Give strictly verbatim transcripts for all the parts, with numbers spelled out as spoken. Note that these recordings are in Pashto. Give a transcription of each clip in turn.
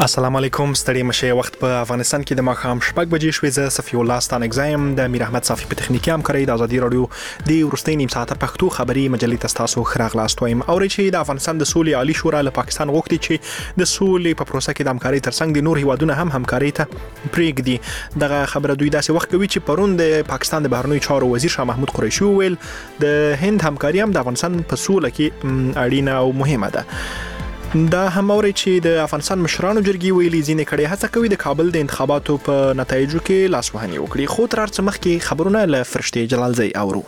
السلام علیکم ستړي مشه وخت په افغانستان کې د ماښام شپږ بجې شوې زه صفی الله ستانک زایم د میر احمد صافی په تخنیکی همکارۍ د ازادي رادیو د ورستۍ نیم ساعته پښتو خبري مجلې تاسو خراغلاست وایم او چې د افغانستان د سولې عالی شورا له پاکستان غوښتي چې د سولې په پروسه کې د همکارۍ ترڅنګ د نور هیوادونو هم همکارۍ ته پریږدي دغه خبره دوی داسې وخت کوي چې پرون د پاکستان د بهرنیو چارو وزیر شاه محمود قریشي ویل د هند همکاري هم د افغانستان په سوله کې اړینه او مهمه ده. دا هموري چې د افغانستان مشرانو جرګې ویلي ځینې کړي هڅه کوي د کابل د انتخاباتو په نتایجو کې لاسوهنه وکړي خو تر څو مخکې خبرونه له فرشتي جلالزی اورو.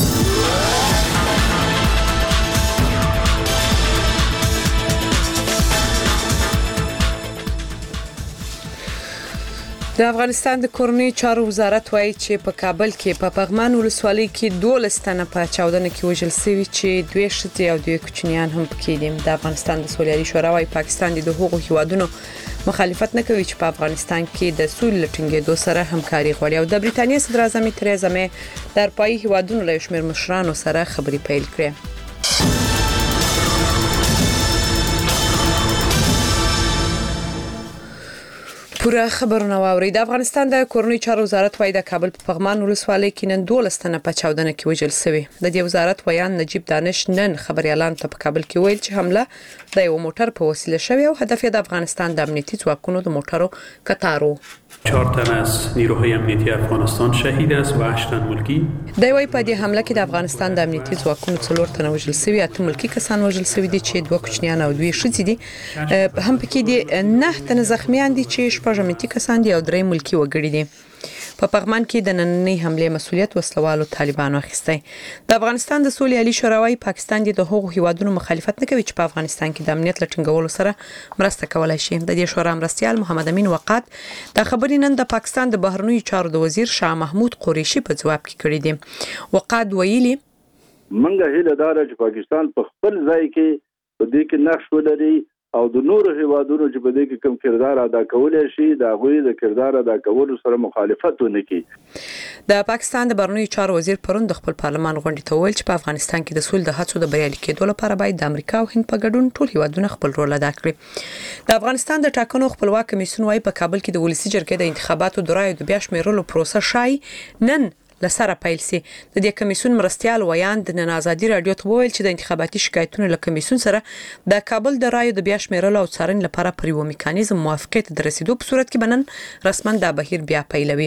د افغانستان د کورنۍ چارو وزارت وایي چې په کابل کې په پغمان ولسوالۍ کې دولس تنه په چاودنه کې وژل شوي چې دوه ښځې او دوه کوچنیان هم پکې دي. د افغانستان د سولې عالی شورا وايي پاکستان د هغو هیوادونو مخالفت نه کوي چې په افغانستان کې د سولې لټینګېدو سره همکاري غواړي او د بریتانیا صدر اعظم تریزا مې د اروپایي هیوادونو له شمېر مشرانو سره خبرې پیل کړې. پوره خبرونه واوري. د افغانستان د کورنۍ چارو وزارت وايي د کابل په پغمان ولسوالۍ کې نن دولس تنه په چاودنه کې وژل شوي. د دې وزارت ویان نجیب دانش نن خبريالان ته په کابل کې ویل چې حمله د یو موټر په وسیله شوی او هدف یې د افغانستان د امنیتي ځواکونو د موټرو کتارو. چهار تن از نیروهای امنیتی افغانستان شهید است و هشت تن ملکی. د وی په دې حمله کې د افغانستان د امنیتي ځواکونو څلور تنه وژل شوي، اته ملکی کسان وژل شوي دي چې دوه کوچنیان او دوه ښځې دي. هم پکې دي نه تنه زخمیان دي چې شپږ امنیتي کسان دي او درې ملکی وګړي دي. په پغمان کې د نننۍ حمله مسؤلیت وسلوالو طالبانو اخیستی. د افغانستان د سولې عالی شورا وايي پاکستان د هغو هیوادونو مخالفت نه کوي چې په افغانستان کې د امنیت لټینګولو سره مرسته کولای شي. د دې شورا مرستيال محمد امین وقات د خبرې نن د پاکستان د بهرنیو چارو د وزیر شاه محمود قریشي په جواب کې کړی دی. وقات ویلي منګه هیله دار چې پاکستان په خپل ځای کې په دې کې نقش ولري او د نور هیوادونو چې په دې کې کوم کردار ادا کولای شي دا غوي د کردار ادا کولو سره مخالفت ونه کوي. د پاکستان د بهرنیو چارو وزیر پرون د خپل پارلمان غونډې ته ویل چې په افغانستان کې د سولې د هڅو د بریالي کېدو لپاره باید د امریکا او هند په ګډون ټول هیوادونه خپل رول ادا کړي. د افغانستان د ټاکنو خپلواک کمیسیون وايي په کابل کې د ولسی جرګې د انتخاباتو د رایو د بیا شمیرلو پروسه شای نن لسره پیل سي. د دې کمیسیون مرستيال ویان د نن ازادي رادیو ته ویل چې د انتخاباتي شکایتونو له کمیسیون سره د کابل د رایو د بیا شمیرلو او څارنې لپاره پر یو میکانیزم موافقت د رسیدو په صورت کې بنن رسمن د بهیر بیا پیلوي.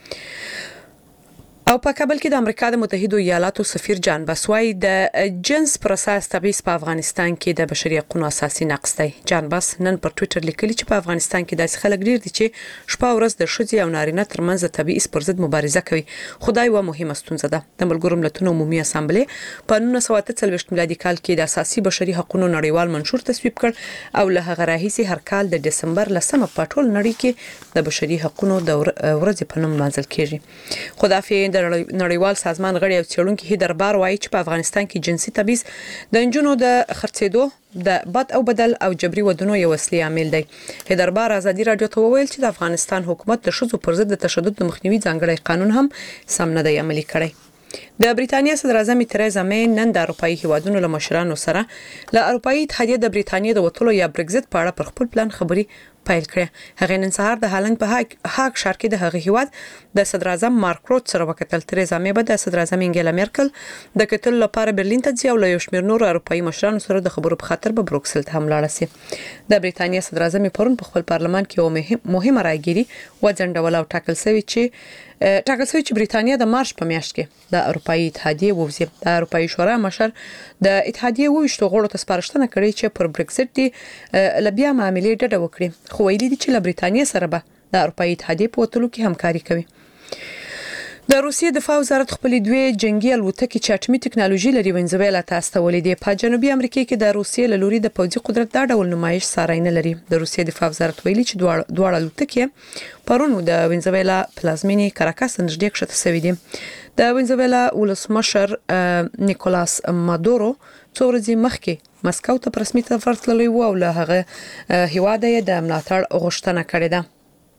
او په کابل کې د امریکا د متحده ایالاتو سفیر جان باسوای د جنس پروسس تبعیض په افغانستان کې د بشري حقوقو اساسي نقض دی. جان باس نن پر ټوئیټر لیکلی چې په افغانستان کې داسې خلک ډیر دي چې شپه ورځ د ښځې او نارینه ترمنځ د تبعیض پر ضد مبارزه کوي. خدای و مهمه ستونزه ده. د ملګرو ملتونو عمومي اسامبلې په نولس سوه اته څلوېښت میلادي کال کې د اساسي بشري حقوقو نړیوال منشور تصویب کړ او له هغه راهیسې هر کال د دسمبر لسمه په ټول نړۍ کې د بشري حقوقو د ورځې په نوم لمانځل کیږي. خدافي د نړیوال سازمان غړي او څېړونکي هیدر بار وایي چې په افغانستان کې جنسي تبعیض د انجونو د خرڅېدو د بد او بدل او جبري ودونو یو اصلي عامل دی. هیدر بار ازادي رادیو ته وویل چې د افغانستان حکومت د ښځو پر ضد د تشدد د مخنیوي ځانګړی قانون هم سم نه دی عملي کړی. د بریتانیا صدر اعظم تریزا مې نن د اروپایي هیوادونو له مشرانو سره له اروپایي اتحادیې د بریتانیا د وټولو یا برگزیت په اړه پر خپل پلان خبري پیل کړه. هغه نن سهار د هالند په هاګ هاګ ښار کې د هغه هیواد د صدر اعظم مارک روت سره وکتل. تریزا مې به د صدر اعظم انګیلا مرکل د کتل لپاره برلین ته ځي او له یو شمېر نور اروپایي مشرانو سره د خبرو په خاطر به بروکسل ته هم لاړ شي. د بریتانیا صدر اعظم پرون په خپل پارلمان کې یو مهمه راګيري وځنډول او ټاکل شوی چې ټاکل شوی چې بریتانیا د مارچ په میاشت کې د اروپایي اتحادیې ووځي. د اروپایي شورا مشر د اتحادیې وویشتو غړو ته سپارښتنه کړې چې پر برگزیت دی لبیا معاملې ډډه وکړي خو ویلي دي چې له بریتانیا سره به د اروپایي اتحادیې په وټولو کې همکاري کوي. د روسیې دفاع وزارت خپل دوه جنگي الوتکې چې اټومي ټکنالوژي لري وینزویلا ته استولې دي. په جنوبي امریکا کې د روسیې له لوري د پوځي قدرت دا ډول نمایش ساري نه لري. د روسیې دفاع وزارت ویلي چې دوه دوه الوتکې پرون د وینزویلا پلازمینی کاراکاس نږدې کښته شوې دي. د وینزویلا ولسمشر نیکولاس مادورو څو ورځې مخکې مسکو ته په رسمي سفر تللی و او له هغه هیواد یې د ملاتړ غوښتنه کړې ده.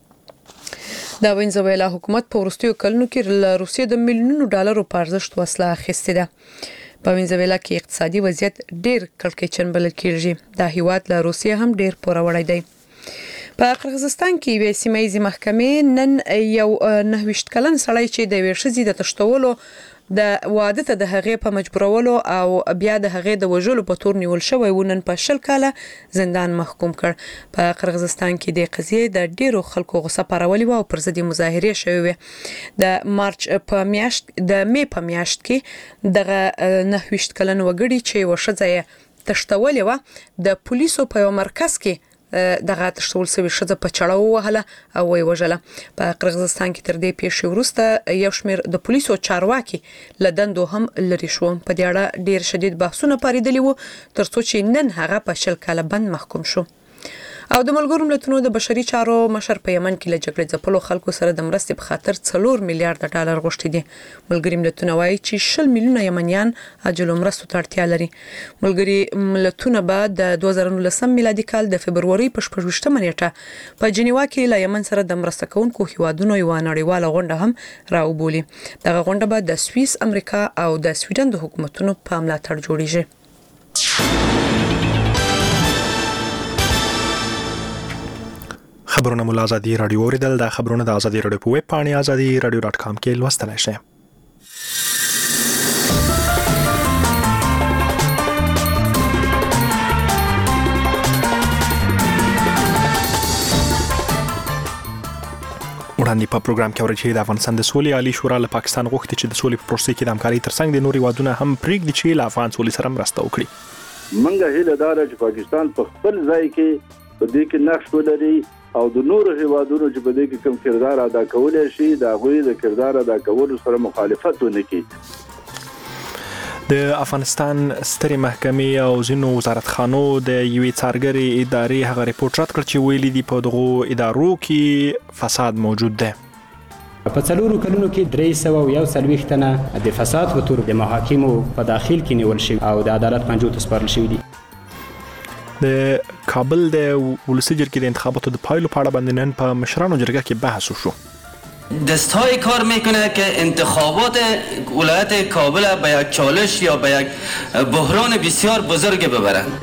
د وینزویلا حکومت په وروستیو کلونو کې له روسیې د میلیونونو ډالرو په ارزښت وسله اخیستې ده. په وینزویلا کې اقتصادي وضعیت ډیر کړکېچن بلل کېږي. دا هیواد له روسیې هم ډیر پوروړی دی. په قرغیزستان کې یو سیمایي محکمې نن یو نهویشت کلن سړی چې د ویښزي د تشتولو د واده ته د هغې په مجبورولو او بیا د هغې د وژلو په تور نیول شوی و نن په شل کاله زندان محکوم کړ. په قرغیزستان کې د قضیې د ډیرو خلکو غوسه پارولې و او پر ضد مظاهرې شوې وې. د مارچ په میاشت د می په میاشت کې دغه نهویشت کلن وګړي چې وشځه یې تشتولې و د پولیسو په یو مرکز کې دغه تشتول سوي شزه په چړاو وهله او وی وژله. په قرغیزستان کې تر دې پیښې وروسته یو شمېر د پولیسو چارواکي لدندو هم لري شو. په دې اړه ډیر شدید بحثونه پاریدلی وو ترڅو چې نن هغه په شل کاله بند محکوم شو. او د ملګرو ملتونو د بشري چارو مشر په یمن کې له جګړې ځپلو خلکو سره د مرستې په خاطر څلور میلیارډ ډالر غوښتي دي. ملګري ملتونه وایي چې شل میلیونه یمنیان عاجلو مرستو ته اړتیا لري. ملګري ملتونه به د دوه زره نولسم میلادي کال د فبروري په شپږویشتمه نیټه په جنیوا کې له یمن سره د مرسته کوونکو هیوادونو یو نړیواله غونډه هم راوبولي. دغه غونډه به د سویس، امریکا او د سویډن د حکومتونو په ملاتړ جوړیږي. خبرونه مو آزادي رادیو اوریدل. د خبرونه د آزادي رادیو په ویب پاڼه آزادي رادیو ډاټ کام کې لوستلای شئ. وړاندې په پروګرام کې اورئ چې د افغانستان د سولې عالی شورا له پاکستان غوښتي چې د سولې په پروسې کې د همکارۍ ترڅنګ د نورو هیوادونو هم پرېږدي چې له افغان سولې سره مرسته وکړي. منګه هیله دار چې پاکستان په خپل ځای کې په دې کې نقش ولري او د نورو هیوادونو چې په دې کې کوم کردار ادا کولای شي د هغوی د کردار ادا کولو سره مخالفت ونه کړي. د افغانستان سترې محکمې او ځینو وزارتخانو د یوې څارګرې ادارې هغه ریپورت رد کړ چې ویلي دي په دغو ادارو کې فساد موجود دی. په څلورو کلونو کې درې سوه او یو څلوېښت تنه د فساد په تور د محاکمو په داخل کې نیول شوي او د عدالت پنجو ته سپارل شوي دي. د کابل د ولسی جرګې د انتخاباتو د پایلو په اړه باندې نن په مشرانو جرګه کې بحث وشو. دستهای کار میکنه که انتخابات ولایت کابل به یک چالش یا به یک بحران بسیار بزرگ ببرن.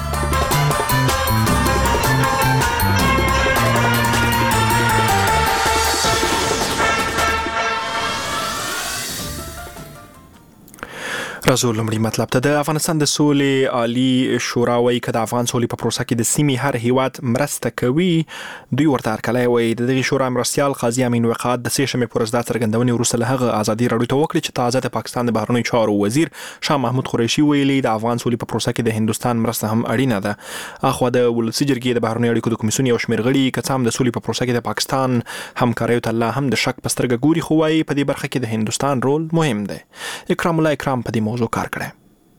راځو لومړی مطلب ته. د افغانستان د سولې عالی شورا وايي چې د افغان سولې په پروسه کې د سیمې هر هیواد مرسته کوي. دوی ورته هرکلی وایي. د دغې شورا مرستیال قاضي امین وقاد د سې شنبې په ورځ دا څرګندونې وروسته له هغه ازادي راډیو ته وکړې چې تازه د پاکستان د بهرنیو چارو وزیر شاه محمود قریشي ویلي د افغان سولې په پروسه کې د هندوستان مرسته هم اړینه ده. اخوا د ولسی جرګې د بهرنیو اړیکو د کمیسیون یو شمېر غړي که څه هم د سولې په پروسه کې د پاکستان همکاریو ته لا هم د شک په سترګه ګوري، خو وایي په دې برخه کې د هندوستان رول مهم دی. اکرام الله اکرام په دې موضوع کار کړی.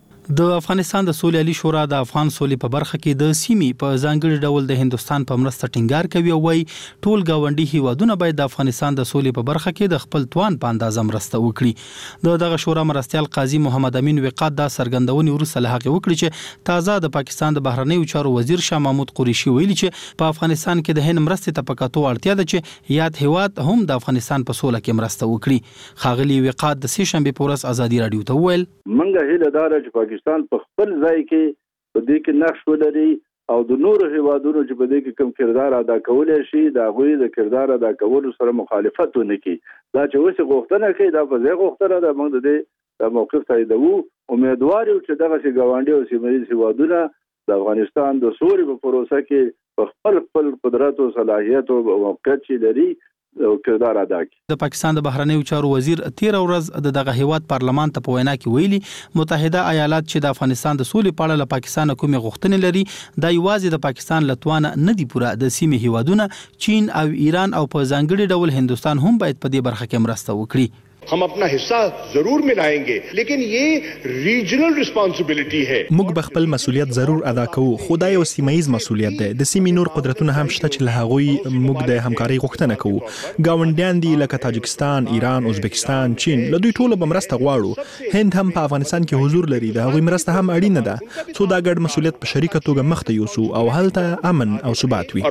د افغانستان د سولې عالی شورا د افغان سولې په برخه کې د سیمې په ځانګړي ډول د هندستان په مرسته ټینګار کوي او وايي ټول گاونډي هیوادونه باید د افغانستان د سولې په برخه کې د خپل توان په اندازه مرسته وکړي. د دغه شورا مرستیال قاضي محمد امین وقاد دا څرګندونې وروسته له هغه وکړي چې تازه د پاکستان د بهرنیو چارو وزیر شاه محمود قریشي ویلي چې په افغانستان کې د هند مرستې ته پکاتو اړتیا ده چې یاد هیواد هم د افغانستان په سوله کې مرسته وکړي. خاغلی وقاد د سې شنبې په ورځ ازادي راډیو ته وویل منګه هیله دار چې پاکستان په خپل ځای کې په دې کې نقش ولري او د نورو هیوادونو چې په دې کې کوم کردار ادا کولای شي د هغوی د کردار ادا کولو سره مخالفت ونه کړي. دا چې اوس غوښتنه کوي دا په ځای غوښتنه ده. موږ د دې د موقف تاییدوو. امیدوار یو چې دغه ګاونډي او سیمه ییز هیوادونه د افغانستان د سولې په پروسه کې په خپل خپل قدرت او صلاحیت او موقعیت چې لري کردار ادا کړي. د پاکستان د بهرنیو چارو وزیر تیر ورځ د دغه هیواد پارلمان ته په وینا کې ویلي متحده ایالات چې د افغانستان د سولې په اړه له پاکستان کومې غوښتنې لري دا یوازې د پاکستان لتوانه نه دی پوره. د سیمې هیوادونه چین او ایران او په ځانګړي ډول هندستان هم باید په دې برخه کې مرسته وکړي. हम अपना हिस्सा जरूर मिलाएंगे लेकिन ये रीजनल रिस्पांसिबिलिटी है. موږ به خپل مسؤلیت ضرور ادا کوو، خو دا یو سیمایي مسؤلیت دی. د سیمې نور قدرتونه هم شته چې له هغوی موږ د همکارۍ غوښتنه کوو. ګاونډیان دي لکه تاجکستان، ایران، ازبکستان، چین، له دوی ټولو به مرسته غواړو. هند هم په افغانستان کې حضور لري، د هغوی مرسته هم اړینه ده. څو دا ګډ مسؤلیت په شریکه توګه مخته یوسو او هلته امن او ثبات وي.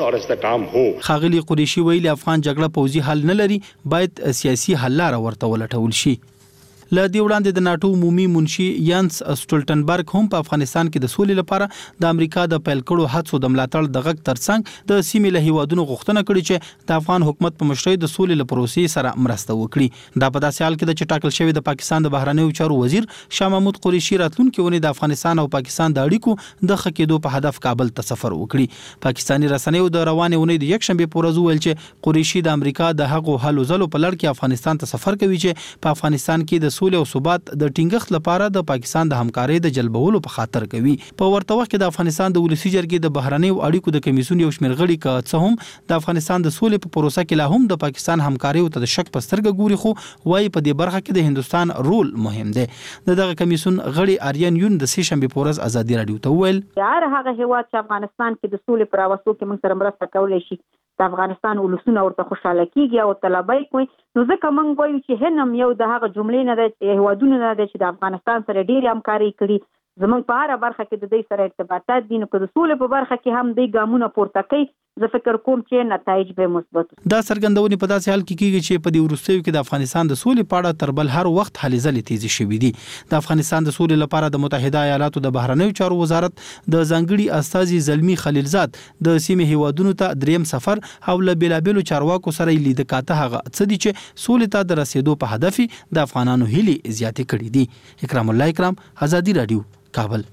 خاغلی قریشي ویلي افغان جګړه پوځي حل نه لري، باید سیاسي حل لاره ورته ولټول شي. ل دې وړاندې د ناتو عمومي منشي یانس سټولټنبرګ هم په افغانستان کې د سولې لپاره د امریکا د پیل کړو هڅو د ملاتړ د غږ ترڅنګ د سیمې له هیوادونو غوښتنه کړې چې د افغان حکومت په مشرۍ د سولې له پروسې سره مرسته وکړي. دا په داسې حال کې د چې ټاکل شوی د پاکستان د بهرنیو چارو وزیر شاه محمود قریشي راتلونکي اونۍ د افغانستان او پاکستان د اړیکو د ښه کېدو په هدف کابل ته سفر وکړي. پاکستاني رسنیو د روانې اونۍ د یکشنبه په ورځ ویل چې قریشي د امریکا د هغو هلو ځلو په لړ کې افغانستان ته سفر کوي چې په افغانستان کې د سولې او ثبات د ټینګښت لپاره د پاکستان د همکارۍ د جلبولو په خاطر کوي. په ورته وخت کې د افغانستان د ولسی جرګې د بهرنیو اړیکو د کمیسیون یو شمېر غړي که څه هم د افغانستان د سولې په پروسه کې لا هم د پاکستان همکارۍ ته د شک په سترګه ګوري، خو وايي په دې برخه کې د هندستان رول مهم دی. د دغه کمیسیون غړي آریان یون د سې شنبه په ورځ ازادي رادیو ته وویل هر هغه هیواد چې افغانستان کې د سولې پر راوستو کې موږ سره مرسته کولی شي د افغانستان ولسونه ورته خوشاله کیږي او طلبای کوي، نو ځکه موږ وایو چې هنم یو د هغه جملې نه ده هیوادونه نه ده چې د افغانستان سره ډېرې همکاري کړي. زموږ په هر برخه کې د دې سره ارتباطات دي، نو که د سولې په برخه کې هم د ګامونه پورته کوي، زه فکر کوم چې نتایج به مثبت. دا څرګندونې په داسې حال کې کیږي چې په دې وروستیو کې د افغانستان د سولې په اړه تر بل هر وخت هلې ځلې تیزې شوې دي. د افغانستان د سولې لپاره د متحده ایالاتو د بهرنیو چارو وزارت د ځانګړي استازي زلمی خلیلزاد د سیمې هیوادونو ته دریم سفر او له بیلابیلو چارواکو سره لید کاته هغه څه دي چې سولې ته د رسیدو په هدف د افغانانو هیلې زیاتې کړې دي. اکرام الله اکرام، ازادي رادیو، کابل.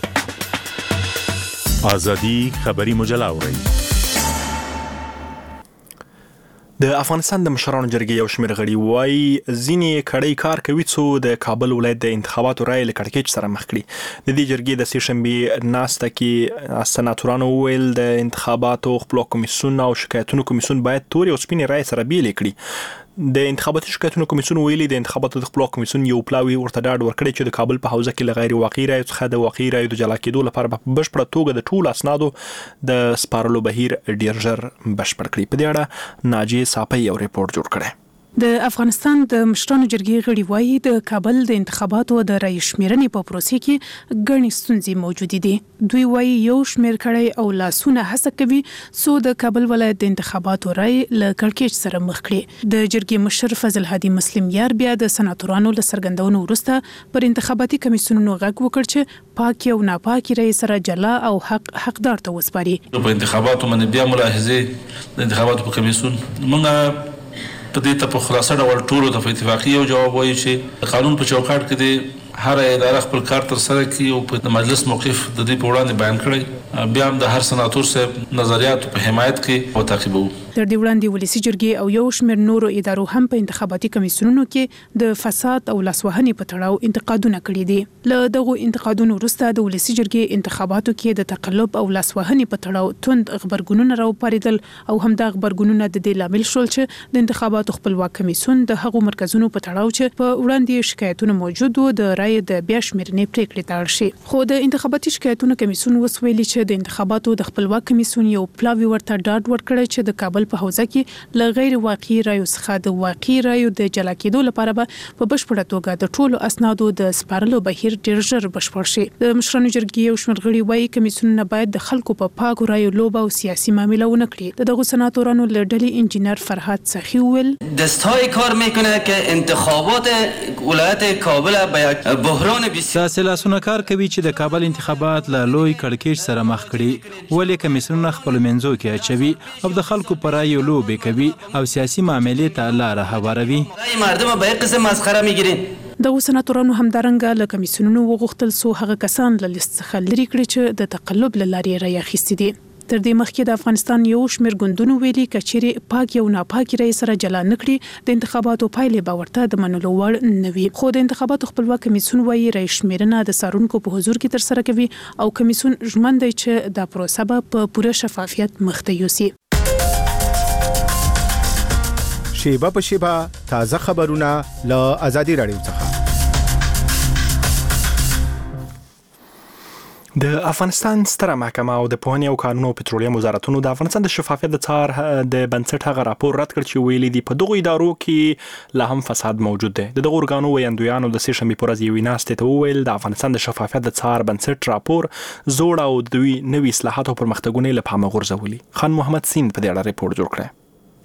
ازادي خبری مجله اورئ. د افغانستان د مشرانو جرګې یو شمېر غړي وایي ځینې کړۍ کار کوي څو د کابل ولایت د انتخاباتو رایې له کړکېچ سره مخ کړي. د دې جرګې د سې شنبې ناسته کې سناتورانو وویل د انتخاباتو خپلواک کمیسیون او شکایتونو کمیسیون باید تورې او سپینې رایې سره بیلې کړي. د انتخاباتي شکایتونو کمیسیون ویلي د انتخاباتو د خپلواک کمیسیون یو پلاوی ورته ډاډ ورکړی چې د کابل په حوزه کې له غیر واقعي رایو څخه د واقعي رایو د جلا کېدو لپاره په بشپړه توګه د ټولو اسنادو د سپارلو بهیر ډیر ژر بشپړ کړي. په دې اړه ناجیه صافی یو ریپورت جوړ کړی. د افغانستان د مشرانو جرګې غړي وایي د کابل د انتخاباتو د رای شمیرنې په پروسې کې ګڼې ستونزې موجودې دي. دوی وایي یو شمېر کړی او لاسونه هڅه کوي څو د کابل ولایت د انتخاباتو رای له کړکېچ سره مخ کړي. د جرګې مشر فضل هادي مسلم یار بیا د سناتورانو له څرګندونو وروسته پر انتخاباتي کمیسیونونو غږ وکړ چې پاکي او ناپاکي رای سره جلا او حق حقدار ته وسپاري. په انتخاباتو باندې بیا ملاحظه د انتخاباتو په کمیسیون موږ په دې ته په خلاصه ډول ټولو ته په اتفاقي یو جواب وایي چې قانون په چوکاټ کې د هر اداره خپل کار تر سره کوي او په مجلس موقف د دې په وړاندې بیان کړی، بیا هم د هر سناتور صاحب نظریاتو په حمایت کې او تعقیبوو. تر دې وړاندې ولسی جرګې او یو شمېر نورو ادارو هم په انتخاباتي کمیسیونونو کې د فساد او لاسوهنې په تړاو انتقادونه کړي دي. له دغو انتقادونو وروسته د ولسی جرګې انتخاباتو کې د تقلب او لاسوهنې په تړاو توند خبرګونونه راوپاریدل او هم د خبرګونونه د دې لامل شول چې د انتخاباتو خپلواک کمیسیون د هغو مرکزونو په تړاو چې په وړاندې شکایتونه موجود وو د رای د بیا شمیرنې پریکړې ته اړ شي. خو د انتخاباتي شکایتونو کمیسیون وسویلي چې د انتخاباتو د خپلواک کمیسیون یو پلاوی ورته ډاډ ورکړی چې د کابل په حوزه کې له غیر واقعي رایو څخه د واقعي رایو د جلا کېدو لپاره به په بشپړه توګه د ټولو اسنادو د سپارلو بهیر ډیر ژر بشپړ شي. د مشرانو جرګې یو شمېر غړي وایي کمیسیونونه باید د خلکو په پاکو رایو لوبه او سیاسي معامله ونه کړي. د دغو سناتورانو له ډلې انجینر فرهاد سخی وویل دستهای کار میکنه که انتخابات ولایت کابل به یک بحران بسیار سلاسونه کار کوي چې د کابل انتخابات له لوی کړکېچ سره مخ کړي، ولې کمیسیونونه خپل منځو کې اچوي او د خلکو پر رایو لوبې کوي او سیاسي معاملې ته لاره هواروي. رای مردم به یک قسم مسخره میگیرین. دغه سناتورانو همدارنګه له کمیسیونونو وغوښتل څو هغه کسان له لیست څخه لرې کړي چې د تقلب له لارې رای اخیستي دي. تر دې مخکې د افغانستان یو شمېر ګوندونو ویلي کچېرې پاک یو ناپاکي رای سره جلا نکړي د انتخاباتو پایلې به ورته د منلو وړ نه وي. خو د انتخاباتو خپلواک کمیسیون وایي رای شمیرنه د څارونکو په حضور کې ترسره کوي او کمیسیون ژمن دی چې دا پروسه به په پوره شفافیت مخ ته یوسي. شیبه په شیبه تازه خبرونه له ازادي رادیو څخه. د افغانستان ستره محکمه او د پوهنې او کانونو او پټرولیم وزارتونو د افغانستان د شفافیت د څار د بنسټ هغه راپور رد کړ چې ویلي دي په دغو ادارو کې لا هم فساد موجود دی. د دغو ارګانو ویاندویانو د سې شنبې په ورځ یوې ناستې ته وویل د افغانستان د شفافیت د څار بنسټ راپور زوړ او دوی نوي اصلاحات او پرمختګونه له پامه غورځولي. خان محمد سین په دې اړه ریپورت جوړ کړی.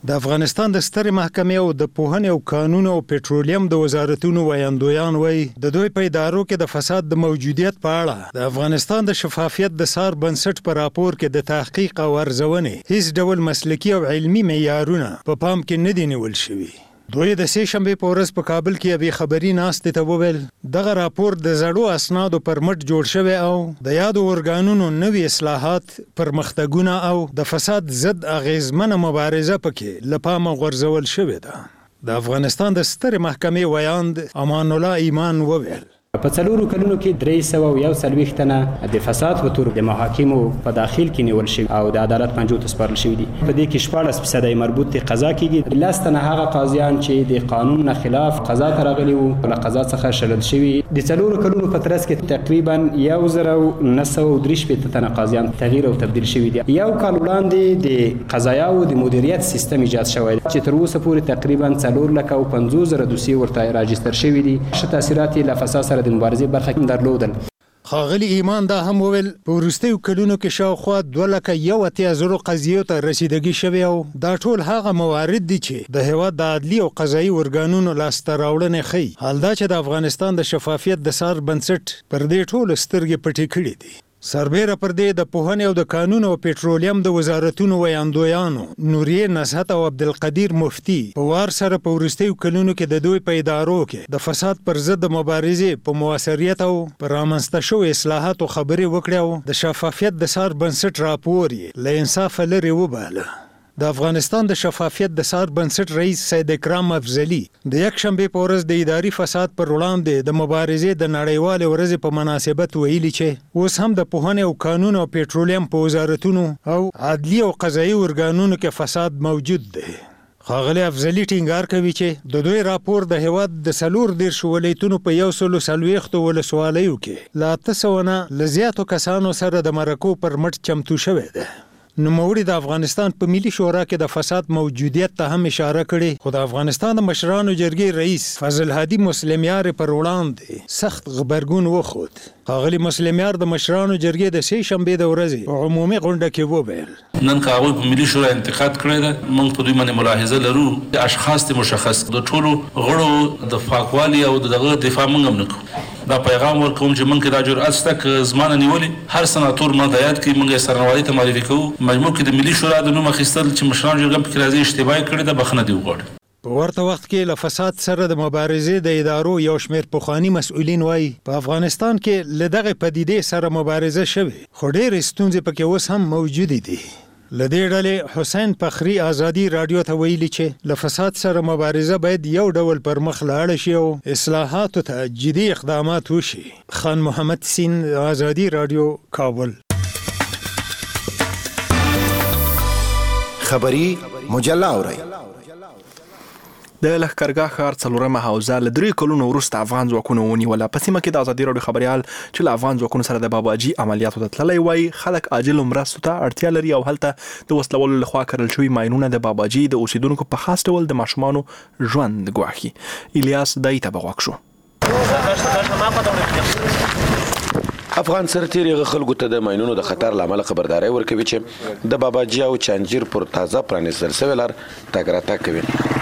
د افغانستان د سترې محکمې او د پوهنې او قانون او پټرولیم د وزارتونو ویاندویان وایي د دوی په ادارو کې د فساد د موجودیت په اړه د افغانستان د شفافیت د سار بنسټ په راپور کې د تحقیق او ارزونې هیڅ ډول مسلکي او علمي معیارونه په پام کې نه دي نیول شوي. دوی د سې شنبې په ورځ په کابل کې یوې خبري ناستې ته وویل دغه راپور د زړو اسنادو پر مټ جوړ شوی او د یادو ارګانونو نوي اصلاحات پرمختګونه او د فساد ضد اغیزمنه مبارزه پکې له پامه غورځول شوې ده. د افغانستان د سترې محکمې ویاند امان الله ایمان وویل په څلورو کلونو کې درې سوه او یو څلوېښت تنه د فساد په تور د محاکمو په داخل کې نیول شوي او د عدالت پنجو ته سپارل شوي دي. په دې کې شپاړس فیصده مربوط دي قضا کېږي. لس تنه هغه قاضیان چې د قانون نه خلاف قضا ته راغلي وو له قضا څخه شړل شوي. د څلورو کلونو په ترڅ کې تقریبا یو زر او نهه سوه او درې شپېته تنه قاضیان تغییر او تبدیل شوي دي. یو کال وړاندې د قضایاو د مدیریت سیستم ایجاد شوی چې تر اوسه پورې تقریبا څلور لکه او پنځوس زره دوسیې ورته راجستر شوي دي. ښه تاثیرات یې له فساد سره د مبارزې برخه کې درلودل. ښاغلي ایمان دا هم وویل په وروستیو کلونو کې شاوخوا دوه لکه یو اتیا زرو قضیو ته رسیدګي شوې او دا ټول هغه موارد دي چې د هېواد د عدلي او قضایي ارګانونو لاسته راوړنې ښیي. حال دا چې د افغانستان د شفافیت د سار بنسټ پر دې ټولو سترګې پټې کړي دي. سربیره پر دې د پوهنې او د قانون او پټرولیم د وزارتونو ویاندویانو نوریه نصحت او عبدالقدیر مفتی په وار سره په وروستیو کلونو کې د دوی په ادارو کې د فساد پر ضد مبارزې په موثریت او پر رامنځته شوو اصلاحاتو خبرې وکړې او د شفافیت د سار بنسټ راپور یې له انصافه لرې وباله. د افغانستان د شفافیت د سار بنسټ رئیس سید اکرام افضلي د یک شنبې په ورځ د اداري فساد پر وړاندې د مبارزې د نړیوالې ورځې په مناسبت ویلي چې اوس هم د پوهنې او قانون او پټرولیم په وزارتونو او عدلي او قضایي ارګانونو کې فساد موجود دی. ښاغلی افضلي ټینګار کوي چې د دوی راپور د هېواد د څلور دېرشو ولایتونو په یو سلو څلوېښتو ولسوالیو کې له اته سوه نه له زیاتو کسانو سره د مرکو پر مټ چمتو شوی دی. نوموړي د افغانستان په ملي شورا کې د فساد موجودیت ته هم اشاره کړې خو د افغانستان د مشرانو جرګې رئیس فضل هادي مسلمیار پر وړاندې سخت غبرګون وښود. ښاغلي مسلمیار د مشرانو جرګې د سې شنبې د ورځې په عمومي غونډه کې وویل نن که هغوی په ملي شورا انتقاد کړی ده موږ په دوی باندې ملاحظه لرو. د اشخاص د مشخص د ټولو غړو د پاکوالي او دغه دفاع موږ هم نه کوو. دا پیغام ورکوم چې موږ کې دا جرأت شته که زمانه نیولې هر سناتور ما د یاد کړي موږ یې سرنوالي ته معرفي کوو. مجموع کې د ملي شورا د نوم اخیستل چې مشرانو جرګه پکې راځي اشتباه یې کړې ده بخښنه دې وغواړي. په ورته وخت کې له فساد سره د مبارزې د ادارو یو شمېر پخواني مسؤلین وایي په افغانستان کې له دغې پدیدې سره مبارزه شوې خو ډېرې ستونزې پکې اوس هم موجودې دي. له دې ډلې حسین فخري ازادي راډیو ته ویلي چې له فساد سره مبارزه باید یو ډول پر مخ لاړه شي او اصلاحاتو ته جدي اقدامات وشي. خان محمد سین ازادي راډیو کابل. خبری مجله اورئ. د لښکرګاه ښار څلورمه حوزه له درې کلونو وروسته افغان ځواکونو ونیوله. په سیمه کې د ازادي راډیو خبریال چې له افغان ځواکونو سره د باباجي عملیاتو ته تللی وایي خلک عاجلو مرستو ته اړتیا لري او هلته د وسلوالو لخوا کرل شوي ماینونه د باباجي د اوسیدونکو په خاص ډول د ماشومانو ژوند ګواښي. الیاس دای ته به غوږ شو. افغان سرتیري خلکو ته د ماینونو د خطر لامل خبرداري ورکوي چې د باباجي او چانجیر پر تازه پرانیستل شوی لار تګ راتګ کوي.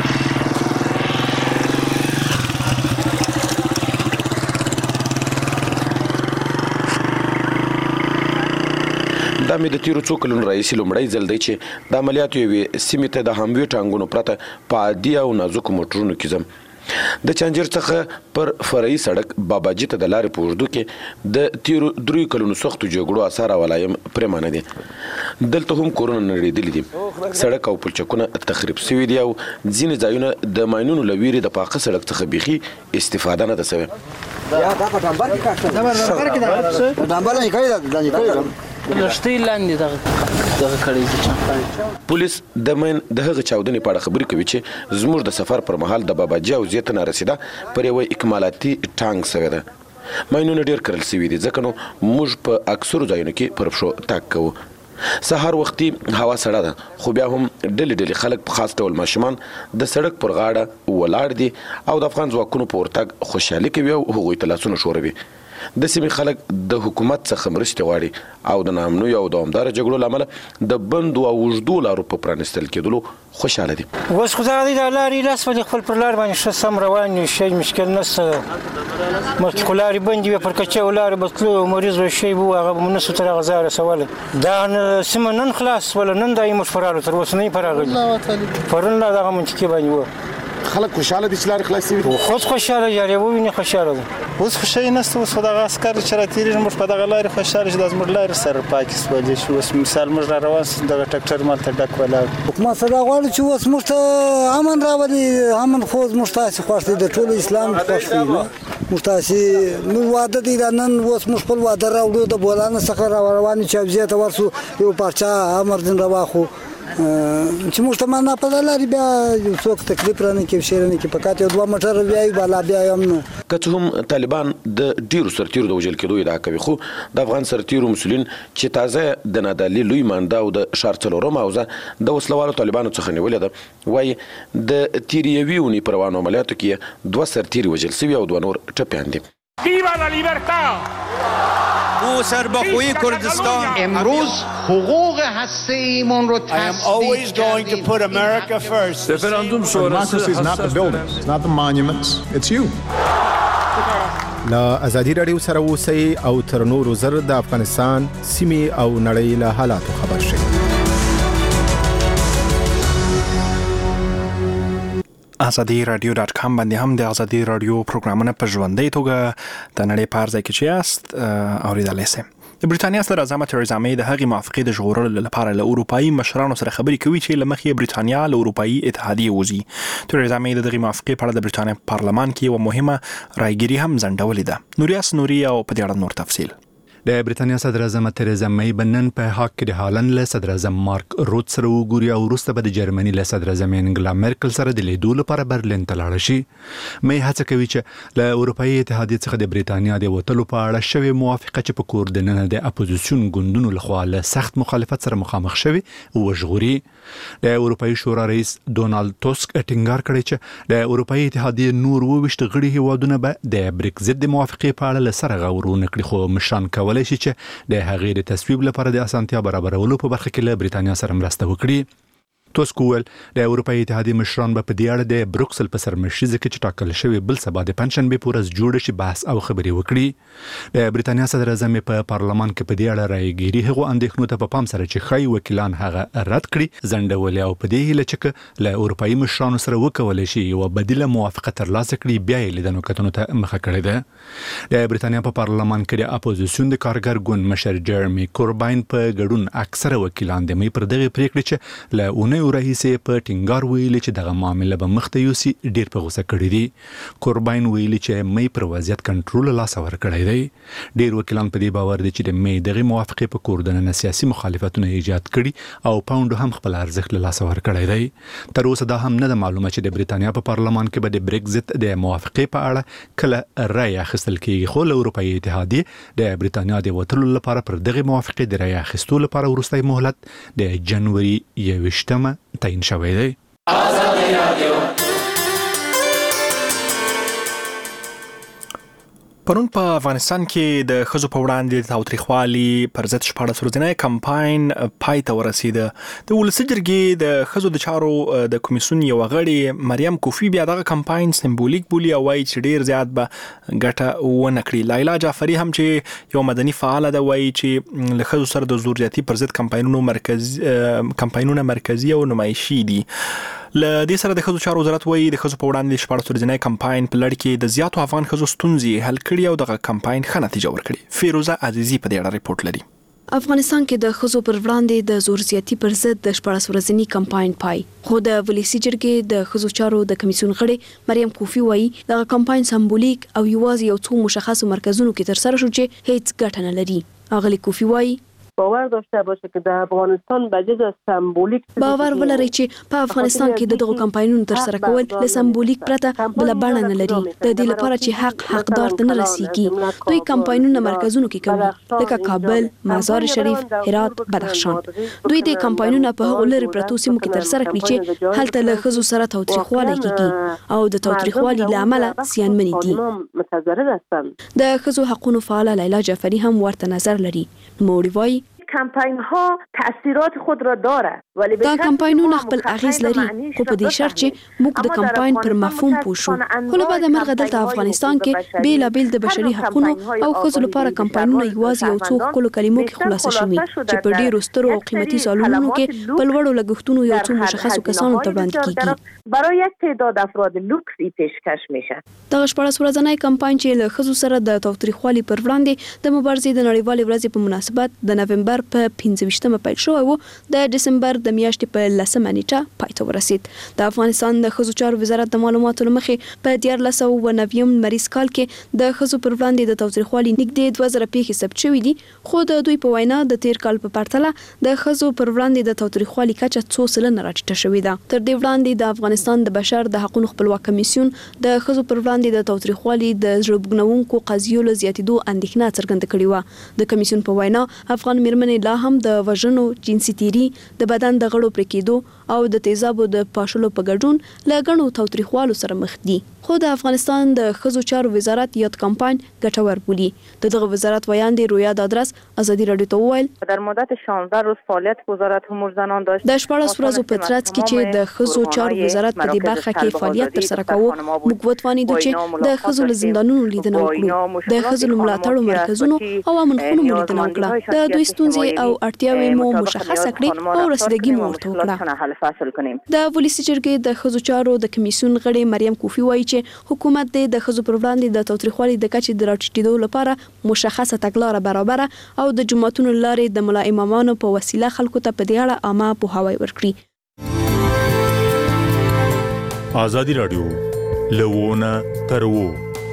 دا مې د تیرو څو کلونو راهیسې لومړی ځل دی چې د عملیاتو یوې سیمې ته د هموي ټانګونو پرته په عادي او نازکو موټرونو کې ځم. د چانجیر څخه پر فرعي سړک باباجي ته د لارې په اوږدو کې د تیرو دریو کلونو سختو جګړو اثار او علایم پرېمانه دي. دلته هم کورونه نړېدلي دي، سړک او پلچکونه تخریب شوي دي او ځینې ځایونه د ماینونو له ویرې د پاخه سړک څخه بیخي استفاده نه ده سوې. لشتي لاندې دغه دغه کړی دي. پولیس د مین د هغه چاودنې په اړه خبرې کوي چې زموږ د سفر پر مهال د باباجي او زیته نارسیده پر یوه اکمالاتي ټانک سوی ده. ماینونه ډېر کرل شوي دي ځکه نو موږ په اکثرو ځایونو کې پر پښو تګ کوو. سهار وختي هوا سړه ده خو بیا هم ډلې ډلې خلک په خاص ډول ماشومان د سړک پر غاړه ولاړ دي او د افغان ځواکونو په ورتګ خوشحالي کوي او هغوی ته لاسونه ښوروي. د سیمې خلک د حکومت څخه مرستې غواړي او د ناامنیو او دوامداره جګړو له امله د بندو او اوږدو لارو په پرانیستل کېدلو خوشحاله دي. اوس خو دغه د لارې لاس باندې خپل پر لار باندې ښه سم روان یو، شی مشکل نشته. مخکې خو لارې بندې وې، پر کچو لارې به تلو، مریض به شی به و، هغه به مو نسو تر هغه ځایه رسولی. دا سیمه نن خلاص شوله، نن دا یې موږ په راغلو، تر اوسه نه یې په راغلي. پرون لا دغه منطقې باندې وه. خلک خوشحاله دي چې لارې خلاصې وي؟ خود خوشحاله یارې ووینې خوشحاله دي. اوس خو شی نشته، اوس خو دغه عسکر چې راتېرېږي موږ په دغه لارې خوشحاله چې دا زموږ لارې سره پاکې سولې شي. اوس مثال موږ را روان سو، دغه ټکټر مالته ډک ولاړ. حکومت څه دا غواړي چې اوس موږ ته امن راولي، امن خو زموږ تاسې خوښ دی، د ټولو اسلام خوښ دی نه. موږ تاسې موږ واده دی دا نن اوس موږ خپل واده راوړو، د بولانه څخه را روان یو چې ابزې ته ورسو، یو پارچه امر دین راواخو چې موږ ته معنا په لارې بیا یو څوک تکلیف رانه کې شي رانه کې پکات یو دوه موټر بیا یو بالا بیا هم نه. که څه هم طالبان د ډیرو سرتیرو د وژل کېدو ادعا کوي، خو د افغان سرتیرو مسؤلین چې تازه د نادعلي لوی مانده او د ښار څلورمه حوزه د وسلوالو طالبانو څخه نیولې ده، وایي د تېرې یوې اونۍ په روانو عملیاتو کې دوه سرتیري وژل شوي او دوه نور ټپیان دي. ویوا لا لیبرتا! او سربخوی کردستان امروز حقوق هسته ایمان رو تصدیق کردیم. رفراندوم Democracy is not the buildings, it's not the monuments, it's you. لا ازادي رادیو سره اوسئ او تر نورو زر د افغانستان سیمې او نړۍ له حالاتو خبر شئ. ازادي رادیو ډاټ کام باندې هم د ازادي رادیو پروګرامونه په ژوندۍ توګه د نړۍ په هر ځای کې چې یاست اوریدلی شئ. د برېټانیا صدر اعظم تریزا مې د هغې موافقې د ژغورلو لپاره له اروپایي مشرانو سره خبرې کوي چې له مخې برېټانیا له اروپایي اتحادیې وځي. تریزا مې د دغې موافقې په اړه د برېټانیا پارلمان کې یوه مهمه رایګیري هم ځنډولې ده. نوریاس نوري او په دې اړه نور تفصیل. د برېټانیا صدر اعظم تریزا مې بنن په هاګ کې د هالند له صدر اعظم مارک روت سره وګوري او وروسته به د جرمني له صدر اعظم انګلا مرکل سره د لیدو لپاره برلین ته لاړ شي. مې هڅه کوي چې له اروپایي اتحادیې څخه د برېټانیا د وتلو په اړه شوې موافقه چې په کور دننه د اپوزیسیون ګوندونو لخوا له سخت مخالفت سره مخامخ شوي وژغوري. د اروپایي شورا رئیس ډونالد توسک ټینګار کړی چې د اروپایي اتحادیې نور اوویشت غړي هیوادونه به د بریکزیټ د موافقې په اړه له سره غور ونه کړي، خو مشران کولای شي چې د هغې د تصویب لپاره د اسانتیا برابرولو په برخه کې له برېټانیا سره مرسته وکړي. توسک وویل د اروپایي اتحادیې مشران به په دې اړه د بروکسل په سرمشریزه کې چې ټاکل شوی بل سبا د پنجشنبې په ورځ جوړ شي بحث او خبرې وکړي. د برېټانیا صدر اعظم په پارلمان کې په دې اړه رایګیري هغو اندېښنو ته په پام سره چې ښایي وکیلان هغه رد کړي ځنډولې او په دې هیله چې له اروپایي مشرانو سره وکولی شي یوه بدیله موافقه ترلاسه کړي بیا یې لیدنو کتنو ته مخه کړې ده. د برېټانیا په پارلمان کې د اپوزیسیون د کارګر ګوند مشر جرمي کورباین په ګډون اکثره وکیلان د مې پر دغې پریکړې چې له اونۍ راهیسې په ټینګار ویلي چې دغه معامله به مخته یوسي ډیر په غوسه کړي دي. کورباین ویلي چې مې پر وضعیت کنټرول لاس ورکړی دی. ډیر وکیلان په دې باور دي چې د مې دغه موافقې په کور دننه سیاسي مخالفتونه ایجاد کړي او پاوند هم خپل ارزښت له لاس ورکړی دی. تر اوسه دا هم نه ده معلومه چې د برېټانیا په پارلمان کې به د بریکزیټ د موافقې په اړه کله رای اخیستل کیږي، خو له اروپایي اتحادیې د برېټانیا د وتلو لپاره پر دغه موافقې د رای اخیستو لپاره وروستی مهلت د جنوري یوویشتمه تعیین شوی دی. ازادي رادیو پرون په افغانستان کې د ښځو په وړاندې د تاوتریخوالي پر ضد شپاړس ورځنی کمپاین پای ته ورسېده. د ولسي جرګې د ښځو د چارو د کمیسیون یوه غړې مریم کوفي بیا دغه کمپاین سمبولیک بولي او وایي چې ډېر زیات به ګټه ونه کړي. لایلا جعفري هم چې یو مدني فعاله ده وایي چې له ښځو سره د زور زیاتي پر ضد کمپاینونو مرکزي کمپاینونه مرکزي او نمایشي دي. له دې سره د ښځو چارو وزارت وایي د ښځو په وړاندې شپاړس ورځنی کمپاین په لړ کې د زیاتو افغان ښځو ستونزې حل کړي او دغه کمپاین ښه نتیجه ورکړي. فیروزه عزیزي په دې اړه ریپورت لري. افغانستان کې د ښځو پر وړاندې د زور زیاتي پر ضد د شپاړس ورځنی کمپاین پای، خو د ولسي جرګې د ښځو چارو د کمیسیون غړې مریم کوفي وایي دغه کمپاین سمبولیک او یوازې یو څو مشخصو مرکزونو کې ترسره شو چې هیڅ ګټه نه لري. اغلی کوفي وایي باور داشته باشه که در افغانستان به جز سمبولیک باور ولري چې په افغانستان کې د دغو کمپاینونو تر سره کول له سمبولیک پرته بل بڼه نه لري. د دې لپاره چې حق حقدار ته نه رسیږي. دوی کمپاینونه مرکزونو کې کوي لکه کابل، مزار شریف، هرات، بدخشان. دوی د کمپاینونو په هغو لري پرتو سیمو کې تر سره کړي چې هلته له ښځو سره تاوتریخوالی کیږي او د تاوتریخوالي له امله زیانمنې دي. د ښځو حقونو فعاله لیلا جعفری هم ورته نظر لري. نوموړې وایي کمپاین ها تاثیرات خود را داره ولی دا کمپاینونه خپل اغیز لري خو په دې شرط چې موږ د کمپاین پر مفهوم پوه شو. خو له بعد مرغه دلته افغانستان کې بیلابیل د بشري حقوقو او ښځو لپاره کمپاینونه یوازې یو څو ښکلو کلمو کې خلاصه شوي چې په ډېرو سترو او قیمتي سالونونو کې په لوړو لګښتونو یو څو مشخصو کسانو ته وړاندې کیږي. برای یک تعداد افراد لوکس پیشکش میشه. دغه شپږ ورځنی کمپاین چې له ښځو سره د تاوتریخوالي پر وړاندې د مبارزې د نړیوالې ورځې په مناسبت د نومبر په پنځه ویشتمه پیل شوی و، د دسمبر د میاشتې په لسمه نیټه پای ته ورسید. د افغانستان د ښځو چارو وزارت د معلوماتو له مخې په دیارلس سوه اووه نوي لمریز کال کې د ښځو پر وړاندې د تاوتریخوالي نږدې دوه زره پیښې ثبت شوي دي، خو د دوی په وینا د تیر کال په پرتله د ښځو پر وړاندې د تاوتریخوالي کچه څو سلنه راټیټه شوې ده. تر دې وړاندې د افغانستان د بشر د حقوقو خپلواک کمیسیون د ښځو پر وړاندې د تاوتریخوالي د زړه بوږنونکو قضیو له زیاتېدو اندېښنه څرګنده کړې وه. د کمیسیون په وینا افغان میرمنې لا هم د وژنو، جنسي تیري، د بدن د غړو پرې کېدو او د تیزابو د پاشلو په ګډون له ګڼو تاوتریخوالو سره مخ دي. خو د افغانستان د ښځو چارو وزارت یاد کمپاین ګټور بولي. د دغه وزارت ویاندې رویا دادرس ازادي راډیو ته وویل در مدت شانزده روز فعالیت وزارت امور زنان داشت. د شپاړس ورځو په ترڅ کې چې د ښځو چارو وزارت په دې برخه کې فعالیت ترسره کاوه، موږ وتوانیدو چې د ښځو له زندانونو لیدنه وکړو، د ښځو له ملاتړو مرکزونو او امن خونو مو لیدنه وکړه، د دوی ستونزې او اړتیاوې مو مشخصه کړې او رسیدګي مو ورته وکړه. د ولسي جرګې د ښځو چارو د کمیسیون غړې مریم کوفی وایي چې حکومت د ښځو پر وړاندې د تاوتریخوالي د کچې د راټیټېدو لپاره مشخصه تګلاره برابره او د جماعتونو لارې د ملا امامانو په وسیله خلکو ته په دې اړه عامه پوهاوی ورکړي. ازادي راډیو لوونه ترو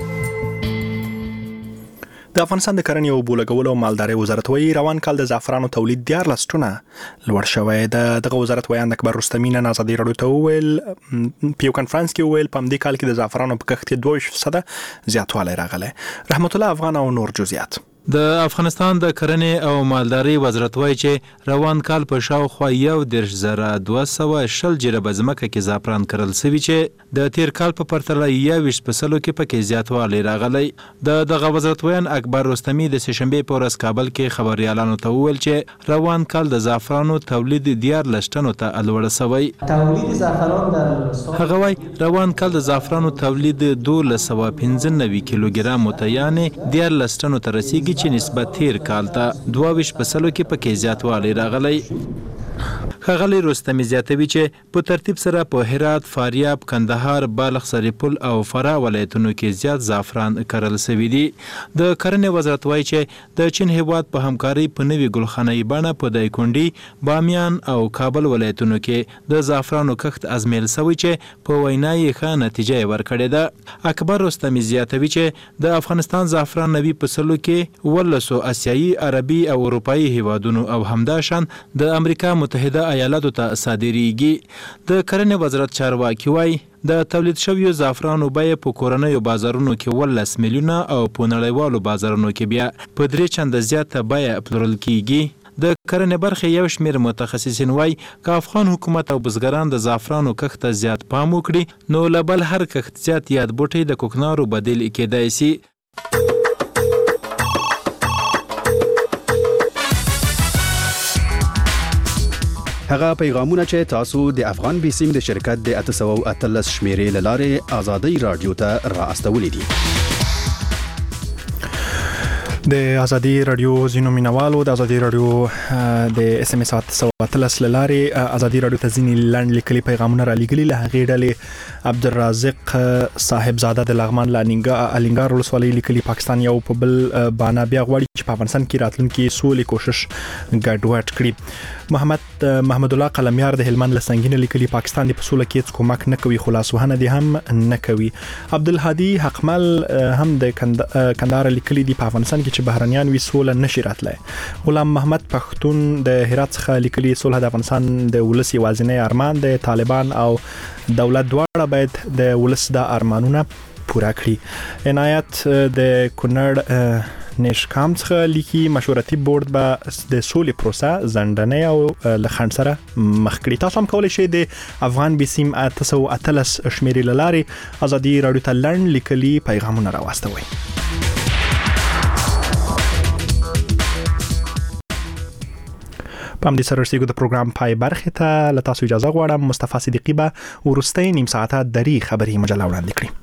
د افغانستان د کرنې او اوبو لګولو او مالدارۍ وزارت وایي روان کال د زعفرانو تولید دیارلس ټنه لوړ شوی. د دغه وزارت ویاند اکبر رستمي نن ازادي راډیو ته وویل په یو کنفرانس کې وویل په همدې کال کې د زعفرانو په کښت دوه ویشت فیصده زیاتوالی راغلی. رحمت الله افغان او نور جزئیات. د افغانستان د کرنې او مالدارۍ وزارت وایي چې روان کال په شاوخوا یو دېرش زره دوه سوه شل جریبه ځمکه کې زعفران کرل سوي چې د تیر کال په پرتله یو ویشت فیصدو کې پکې زیاتوالی راغلی. د دغه وزارت ویاند اکبر رستمي د سهشنبې په ورځ کابل کې خبریالانو ته وویل چې روان کال د زعفرانو تولید دیارلس ټنو ته لوړ شوی. تولید زعفران در هغه وایي روان کال د زعفرانو تولید دولس سوه پنځه نوي کیلوګرامو ته یعنې دیارلس ټنو ته رسیږي چې نسبت تیر کال ته دوه ویشت فیصدو کې پکې زیاتوالی راغلی. ښاغلی رستمي زیاتوي چې په ترتیب سره په هرات، فاریاب، کندهار، بالغ، سرپل او فراه ولایتونو کې زیات زعفران کرل شوي دي. د کرنې وزارت وایي چې د چین هیواد په همکارۍ په نوي ګلخانه‌ای بڼه په دایکنډي، بامیان او کابل ولایتونو کې د زعفرانو کښت ازمیل شوی چې په وینا یې ښه نتیجه یې ورکړې ده. اکبر رستمي زیاتوي چې د افغانستان زعفران نوي فصلو کې ولسو اسیایي، عربي او اروپایي هیوادونو او همداشان د امریکا متحده ایالاتو ته صادریږي. د کرنې وزارت چارواکي وایي د تولید شویو زعفرانو بیه په کورنیو بازارونو کې ولس میلیونه او په نړیوالو بازارونو کې بیا په درې چنده زیاته بیه پلورل کیږي. د کرنې برخې یو شمېر متخصصین وایي که افغان حکومت او بزګران د زعفرانو کښت ته زیات پام وکړي نو له بل هر کښت زیات یاد بوټی د کوکنارو بدیل کېدای شي. هغه پیغامونه چې تاسو د افغان بیسیم د شرکت د اته سوه او اتلس شمیرې له لارې ازادي راډیو ته را استولې دي. د ازادي راډیو ځینو مینوالو د ازادي راډیو د اس ام اس اته سوه اتلس له لارې ازادي راډیو ته ځینې لنډ لیکلي پیغامونه را لیږلي. له هغې ډلې عبدالرازق صاحبزاده د لغمان له الینګار ولسوالۍ لیکلي پاکستان یو په بل باندې بیا غواړي چې په افغانستان کې راتلونکي سولې کوشش ګډوډ کړي. محمد محمد الله قلمیار د هلمند لسنګین لیکلي پاکستان د پسوله کې کومک نه کوي خلاص وهنه دي هم نه کوي. عبدالهادي حقمل هم د کندهار لیکلي دي په افغانستان کې چې بهرنیان وي سوله نشي راتلای. غلام محمد پښتون د هرات څخه لیکلي صلح د افغانستان د ولس یوازینی ارمان د طالبان او دولت دواړه باید د ولس د ارمانونه پوره کړي. عنایت د کونړ نشکام څخه لیکي مشورتي بورډ به د سولې پروسه ځنډنې او لخند سره مخ کړي. تاسو هم کولی شئ د افغان بیسیم اته سوه اتلس شمیرې له لارې ازادي راډیو ته لنډ لیکلي پیغامونه راواستوئ. په همدې سره رسیږو د پروګرام پای برخې ته. له تاسو اجازه غواړم مصطفی صدیقي به وروستۍ نیم ساعته دري خبري مجله وړاندې کړي.